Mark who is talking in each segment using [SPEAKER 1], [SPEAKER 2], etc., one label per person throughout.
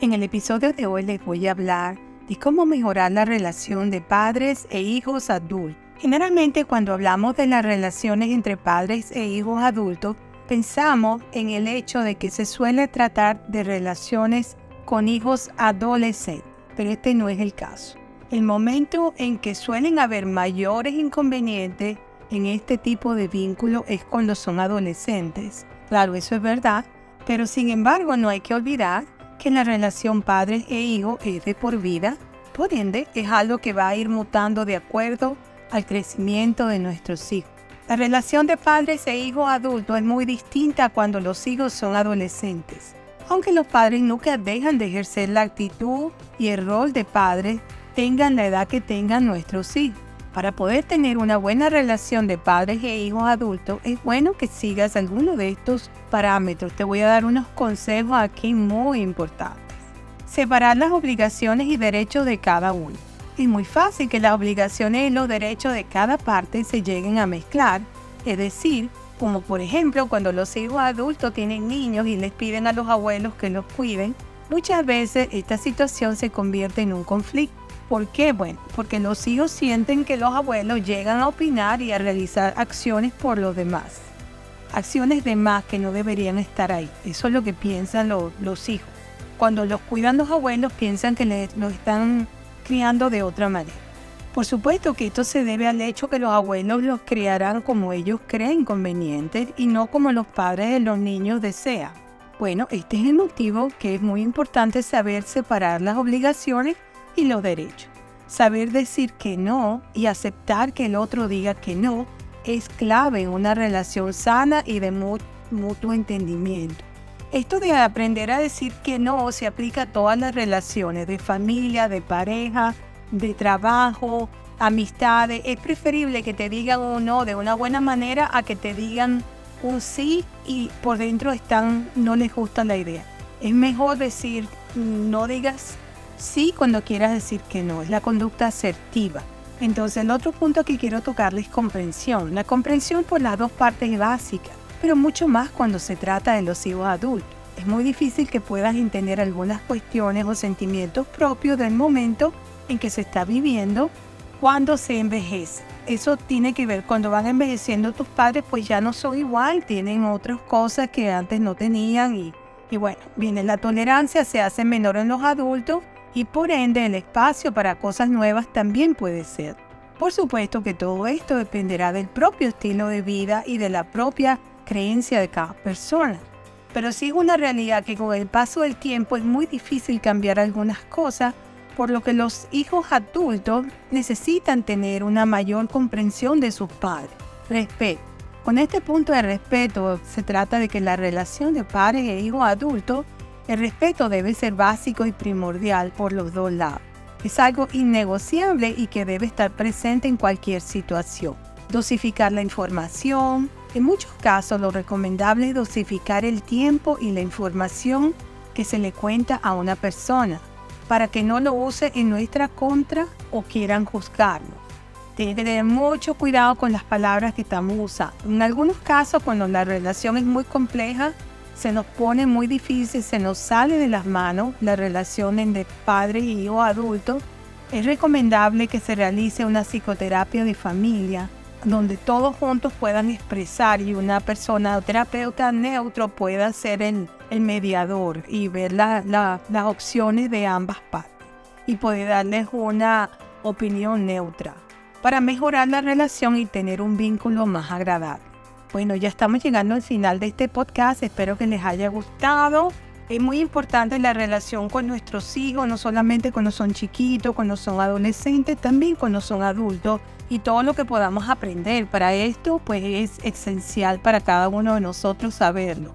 [SPEAKER 1] En el episodio de hoy les voy a hablar de cómo mejorar la relación de padres e hijos adultos. Generalmente cuando hablamos de las relaciones entre padres e hijos adultos, pensamos en el hecho de que se suele tratar de relaciones con hijos adolescentes, pero este no es el caso. El momento en que suelen haber mayores inconvenientes en este tipo de vínculo es cuando son adolescentes. Claro, eso es verdad, pero sin embargo no hay que olvidar que la relación padre e hijo es de por vida, por ende es algo que va a ir mutando de acuerdo al crecimiento de nuestros hijos. La relación de padres e hijos adultos es muy distinta cuando los hijos son adolescentes. Aunque los padres nunca dejan de ejercer la actitud y el rol de padres, tengan la edad que tengan nuestros hijos. Para poder tener una buena relación de padres e hijos adultos, es bueno que sigas alguno de estos parámetros. Te voy a dar unos consejos aquí muy importantes. Separar las obligaciones y derechos de cada uno. Es muy fácil que las obligaciones y los derechos de cada parte se lleguen a mezclar. Es decir, como por ejemplo cuando los hijos adultos tienen niños y les piden a los abuelos que los cuiden, muchas veces esta situación se convierte en un conflicto. ¿Por qué? Bueno, porque los hijos sienten que los abuelos llegan a opinar y a realizar acciones por los demás. Acciones de más que no deberían estar ahí. Eso es lo que piensan los hijos. Cuando los cuidan los abuelos, piensan que los están criando de otra manera. Por supuesto que esto se debe al hecho que los abuelos los criarán como ellos creen conveniente y no como los padres de los niños desean. Bueno, este es el motivo que es muy importante saber separar las obligaciones y los derechos. Saber decir que no y aceptar que el otro diga que no es clave en una relación sana y de mutuo entendimiento. Esto de aprender a decir que no se aplica a todas las relaciones de familia, de pareja, de trabajo, amistades. Es preferible que te digan un no de una buena manera a que te digan un sí y por dentro no les gusta la idea. Es mejor decir no digas sí cuando quieras decir que no, es la conducta asertiva. Entonces el otro punto que quiero tocarles es comprensión. La comprensión por las dos partes es básica, pero mucho más cuando se trata de los hijos adultos. Es muy difícil que puedas entender algunas cuestiones o sentimientos propios del momento en que se está viviendo cuando se envejece. Eso tiene que ver cuando van envejeciendo tus padres, pues ya no son igual, tienen otras cosas que antes no tenían y bueno, viene la tolerancia, se hace menor en los adultos y por ende el espacio para cosas nuevas también puede ser. Por supuesto que todo esto dependerá del propio estilo de vida y de la propia creencia de cada persona. Pero sí es una realidad que con el paso del tiempo es muy difícil cambiar algunas cosas, por lo que los hijos adultos necesitan tener una mayor comprensión de sus padres. Respeto. Con este punto de respeto se trata de que la relación de padres e hijos adultos, el respeto debe ser básico y primordial por los dos lados. Es algo innegociable y que debe estar presente en cualquier situación. Dosificar la información. En muchos casos lo recomendable es dosificar el tiempo y la información que se le cuenta a una persona para que no lo use en nuestra contra o quieran juzgarnos. Tiene que tener mucho cuidado con las palabras que estamos usando. En algunos casos, cuando la relación es muy compleja, se nos pone muy difícil, se nos sale de las manos la relación entre padres y hijos adultos. Es recomendable que se realice una psicoterapia de familia donde todos juntos puedan expresar y una persona o terapeuta neutro pueda ser el mediador y ver las opciones de ambas partes y poder darles una opinión neutra para mejorar la relación y tener un vínculo más agradable. Bueno, ya estamos llegando al final de este podcast, espero que les haya gustado. Es muy importante la relación con nuestros hijos, no solamente cuando son chiquitos, cuando son adolescentes, también cuando son adultos y todo lo que podamos aprender. Para esto, pues es esencial para cada uno de nosotros saberlo.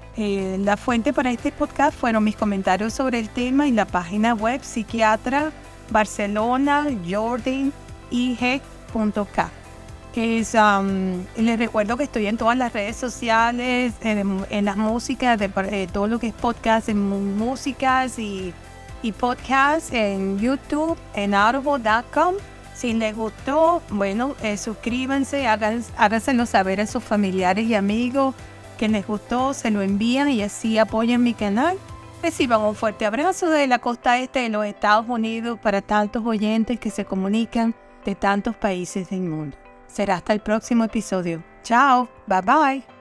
[SPEAKER 1] La fuente para este podcast fueron mis comentarios sobre el tema y la página web psiquiatra Barcelona Jordan IG.k. Les recuerdo que estoy en todas las redes sociales, en las músicas, todo lo que es podcast, en músicas y podcast, en YouTube, en audible.com. Si les gustó, bueno, suscríbanse, háganselo saber a sus familiares y amigos que les gustó, se lo envían y así apoyan mi canal. Reciban un fuerte abrazo de la costa este de los Estados Unidos para tantos oyentes que se comunican de tantos países del mundo. Será hasta el próximo episodio. Chao, bye bye.